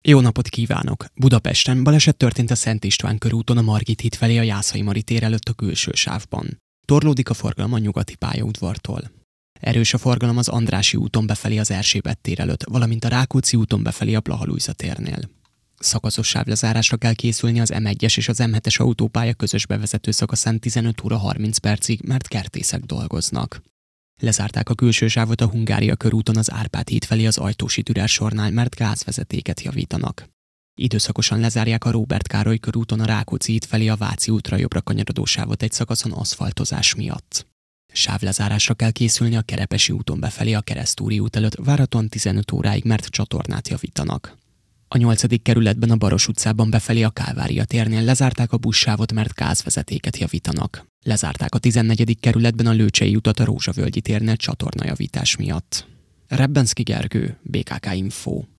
Jó napot kívánok! Budapesten baleset történt a Szent István körúton a Margit híd felé a Jászai Mari tér előtt a külső sávban. Torlódik a forgalom a nyugati pályaudvartól. Erős a forgalom az Andrássy úton befelé az Erzsébet tér előtt, valamint a Rákóczi úton befelé a Blaha-Lujza térnél. Szakaszos sávlezárásra kell készülni az M1-es és az M7-es autópálya közös bevezető szakaszán 15 óra 30 percig, mert kertészek dolgoznak. Lezárták a külső sávot a Hungária körúton az Árpád híd felé az Ajtósi Dürer sornál, mert gázvezetéket javítanak. Időszakosan lezárják a Róbert Károly körúton a Rákóczi híd felé a Váci útra jobbra kanyarodó sávot egy szakaszon aszfaltozás miatt. Sávlezárásra kell készülni a Kerepesi úton befelé a Keresztúri út előtt várhatóan 15 óráig, mert csatornát javítanak. A 8. kerületben a Baros utcában befelé a Kálvária térnél lezárták a buszsávot, mert gázvezetéket javítanak. Lezárták a 14. kerületben a Lőcsei utat a Rózsavölgyi térnél csatornajavítás miatt. Rebbenszky Gergő, BKK Info.